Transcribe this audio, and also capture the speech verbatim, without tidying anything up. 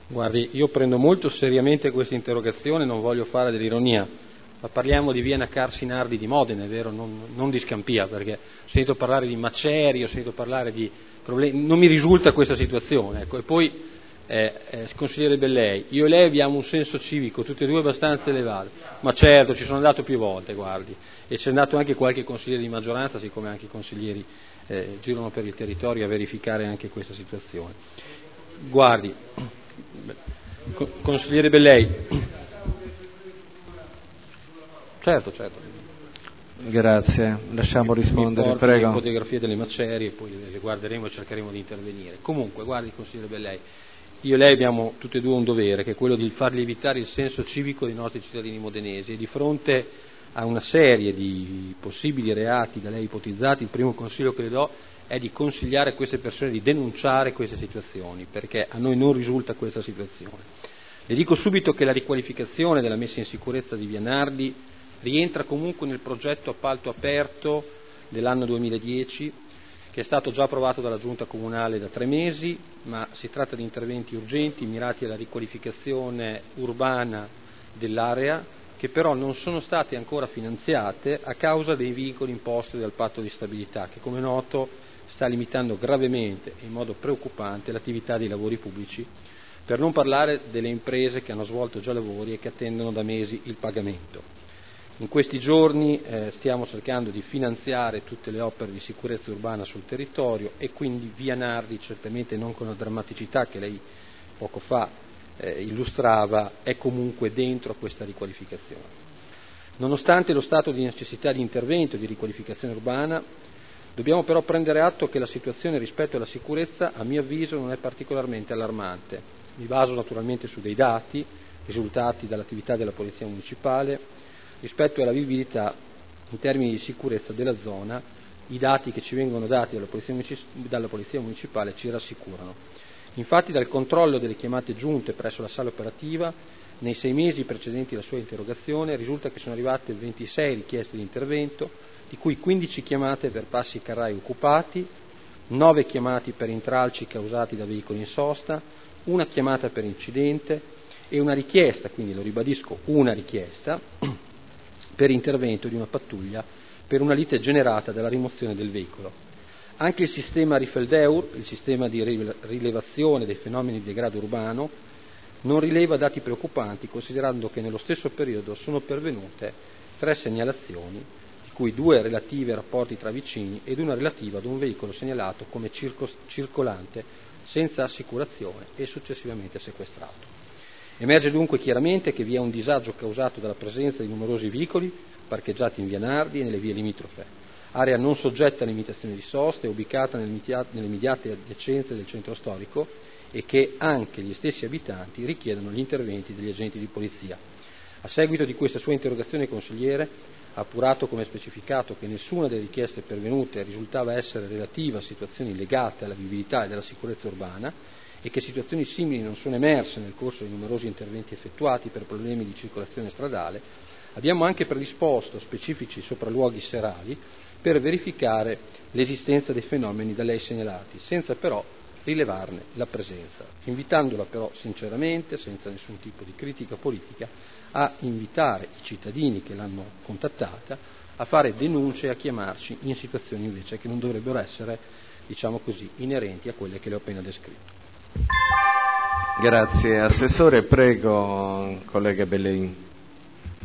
Guardi, io prendo molto seriamente questa interrogazione, non voglio fare dell'ironia, ma parliamo di via Nacar Sinardi di Modena, è vero, non, non di Scampia, perché ho sentito parlare di macerie, ho sentito parlare di problemi, non mi risulta questa situazione. Ecco. E poi, eh, eh, consigliere Bellei, io e lei abbiamo un senso civico, tutti e due abbastanza elevato, ma certo, ci sono andato più volte, guardi, e c'è andato anche qualche consigliere di maggioranza, siccome anche i consiglieri eh, girano per il territorio a verificare anche questa situazione. Guardi, consigliere Bellei. Certo, certo. Grazie, lasciamo rispondere, mi prego. Le fotografie delle macerie, poi le guarderemo e cercheremo di intervenire. Comunque, guardi, consigliere Bellei, io e lei abbiamo tutti e due un dovere, che è quello di far lievitare il senso civico dei nostri cittadini modenesi, e di fronte a una serie di possibili reati da lei ipotizzati, il primo consiglio che le do è di consigliare a queste persone di denunciare queste situazioni, perché a noi non risulta questa situazione. Le dico subito che la riqualificazione della messa in sicurezza di via Nardi rientra comunque nel progetto appalto aperto dell'anno duemiladieci, che è stato già approvato dalla Giunta Comunale da tre mesi, ma si tratta di interventi urgenti mirati alla riqualificazione urbana dell'area, che però non sono state ancora finanziate a causa dei vincoli imposti dal Patto di stabilità, che come noto sta limitando gravemente e in modo preoccupante l'attività dei lavori pubblici, per non parlare delle imprese che hanno svolto già lavori e che attendono da mesi il pagamento. In questi giorni eh, stiamo cercando di finanziare tutte le opere di sicurezza urbana sul territorio, e quindi via Nardi, certamente non con la drammaticità che lei poco fa eh, illustrava, è comunque dentro questa riqualificazione. Nonostante lo stato di necessità di intervento e di riqualificazione urbana, dobbiamo però prendere atto che la situazione rispetto alla sicurezza, a mio avviso, non è particolarmente allarmante. Mi baso naturalmente su dei dati risultati dall'attività della Polizia Municipale. Rispetto alla vivibilità in termini di sicurezza della zona, i dati che ci vengono dati dalla Polizia, dalla Polizia Municipale ci rassicurano. Infatti, dal controllo delle chiamate giunte presso la sala operativa, nei sei mesi precedenti la sua interrogazione, risulta che sono arrivate ventisei richieste di intervento, di cui quindici chiamate per passi carrai occupati, nove chiamati per intralci causati da veicoli in sosta, una chiamata per incidente e una richiesta, quindi lo ribadisco, una richiesta, per intervento di una pattuglia per una lite generata dalla rimozione del veicolo. Anche il sistema Rifeldeur, il sistema di rilevazione dei fenomeni di degrado urbano, non rileva dati preoccupanti, considerando che nello stesso periodo sono pervenute tre segnalazioni, di cui due relative a rapporti tra vicini ed una relativa ad un veicolo segnalato come circo- circolante senza assicurazione e successivamente sequestrato. Emerge dunque chiaramente che vi è un disagio causato dalla presenza di numerosi veicoli parcheggiati in via Nardi e nelle vie limitrofe, area non soggetta a limitazioni di sosta e ubicata nelle immediate adiacenze del centro storico, e che anche gli stessi abitanti richiedono gli interventi degli agenti di polizia. A seguito di questa sua interrogazione, consigliere, ha appurato come specificato che nessuna delle richieste pervenute risultava essere relativa a situazioni legate alla vivibilità e alla sicurezza urbana, e che situazioni simili non sono emerse nel corso dei numerosi interventi effettuati per problemi di circolazione stradale. Abbiamo anche predisposto specifici sopralluoghi serali per verificare l'esistenza dei fenomeni da lei segnalati, senza però rilevarne la presenza, invitandola però sinceramente, senza nessun tipo di critica politica, a invitare i cittadini che l'hanno contattata a fare denunce e a chiamarci in situazioni invece che non dovrebbero essere, diciamo così, inerenti a quelle che le ho appena descritto. Grazie. Assessore, prego, collega Bellei.